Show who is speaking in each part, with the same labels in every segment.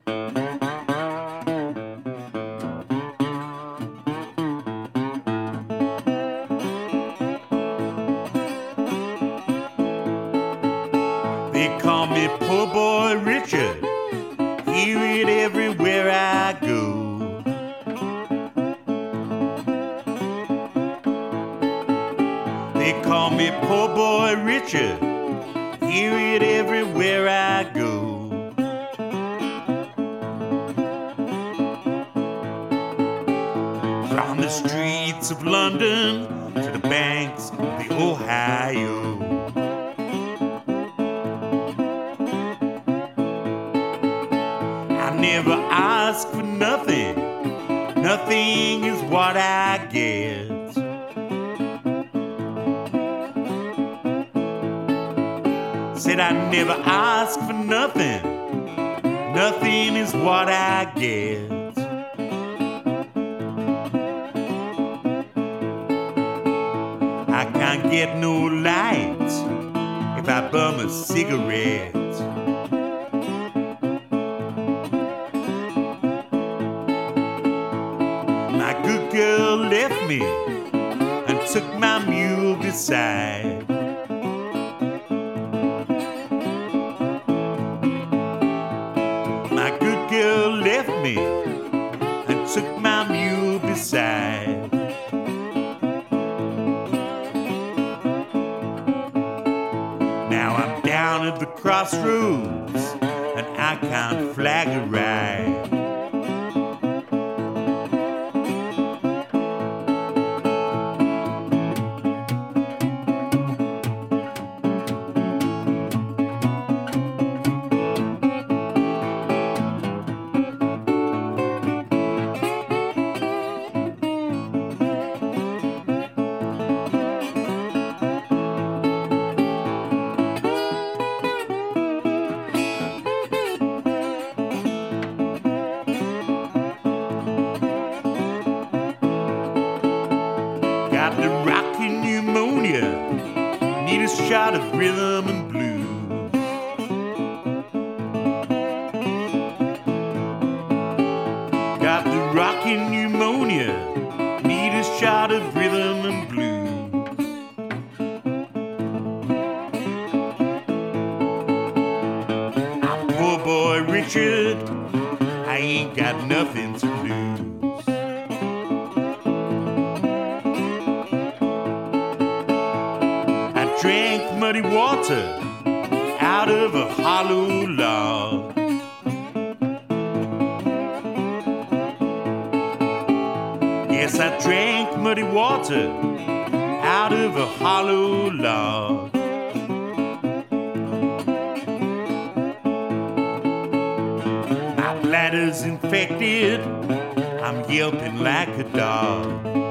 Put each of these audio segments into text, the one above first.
Speaker 1: They call me Poor Boy Richard, hear it everywhere I go. They call me Poor Boy Richard, hear it everywhere I go. From the streets of London to the banks of the Ohio, I never ask for nothing, nothing is what I get. Said I never ask for nothing, nothing is what I get. I can't get no light if I bum a cigarette. My good girl left me and took my mule beside. My good girl left me and took my mule beside. Now I'm down at the crossroads and I can't flag a ride. Got the rockin' pneumonia, need a shot of rhythm and blues. Got the rockin' pneumonia, need a shot of rhythm and blues. I'm Poor Boy Richard, I ain't got nothing to lose. Drank muddy water out of a hollow log. Yes, I drank muddy water out of a hollow log. My bladder's infected, I'm yelping like a dog.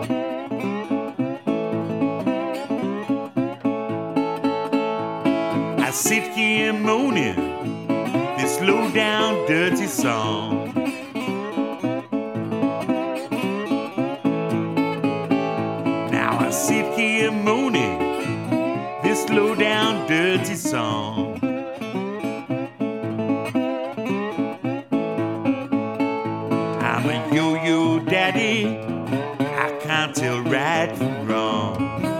Speaker 1: I sit here moaning this low down dirty song. Now I sit here moaning this low down dirty song. I'm a yo-yo daddy, I can't tell right from wrong.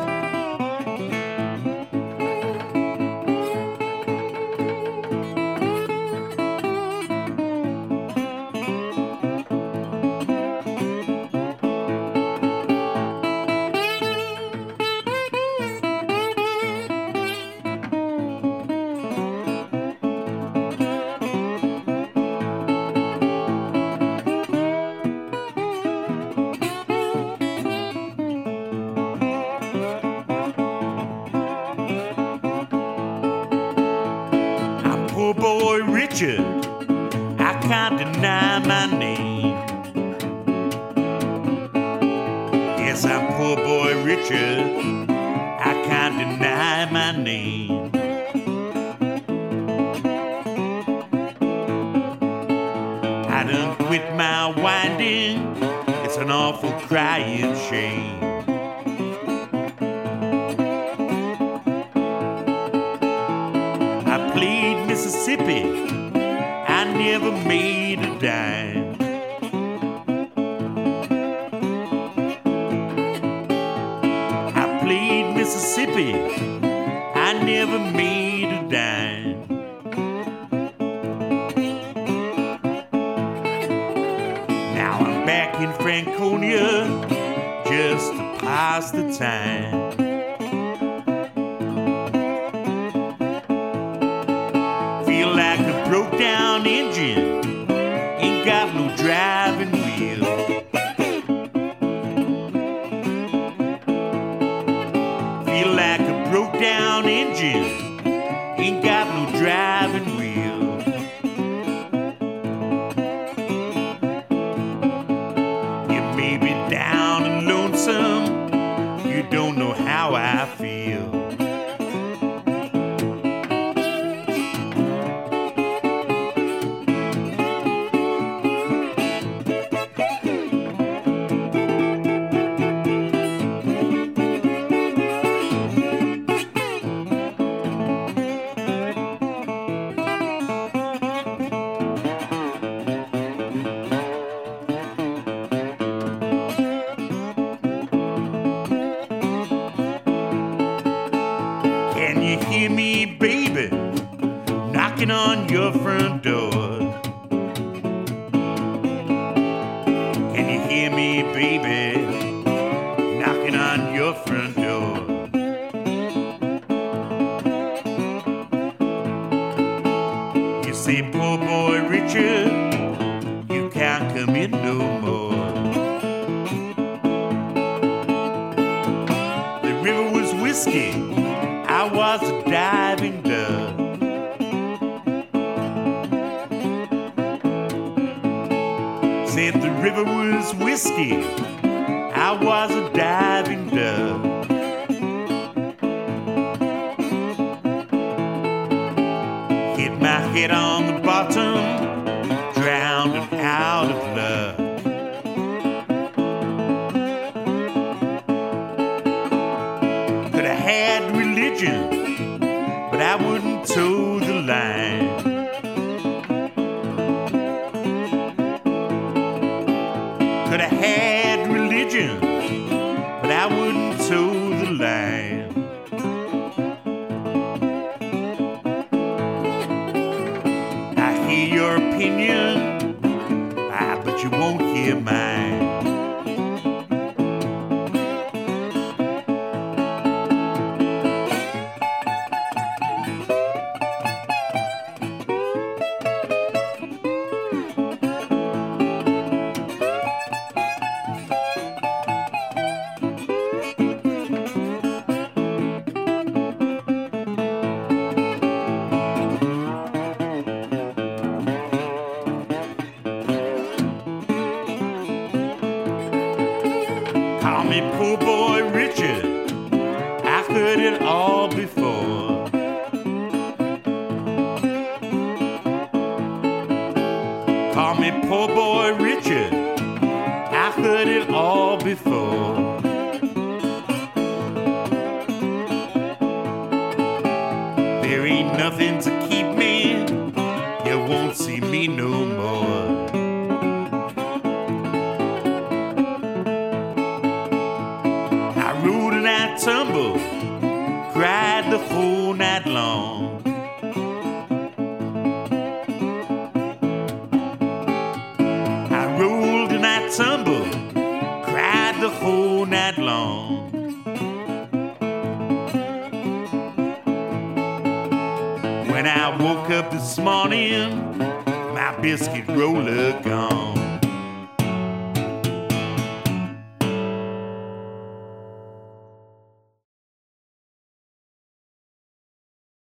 Speaker 1: Poor Boy Richard, I can't deny my name. Yes, I'm Poor Boy Richard, I can't deny my name. I done quit my winding, it's an awful crying shame. I played Mississippi, I never made made a dime. I played Mississippi, I never made a dime. Now I'm back in Franconia just to pass the time. Feel like a broke down engine, ain't got no driving wheel. Feel like a broke down engine, ain't got no driving wheel. You may be down and lonesome, you don't know how I feel. Can you hear me, baby, knocking on your front door? Can you hear me, baby, knocking on your front door? You say, poor boy Richard, you can't come in no more. The river was whiskey, I was a diving dove. Said the river was whiskey, I was a diving dove. Hit my head on the bottom, drowned and out of love. Could have had religion, but I wouldn't toe the line. Could have had religion, but I wouldn't toe the line. I hear your opinion, but you won't hear mine. Call me poor boy Richard, I've heard it all before. Call me poor boy Richard, I've heard it all before. There ain't nothing to keep me, you won't see me no more. I tumbled, cried the whole night long. I rolled and I tumbled, cried the whole night long. When I woke up this morning, my biscuit roller gone.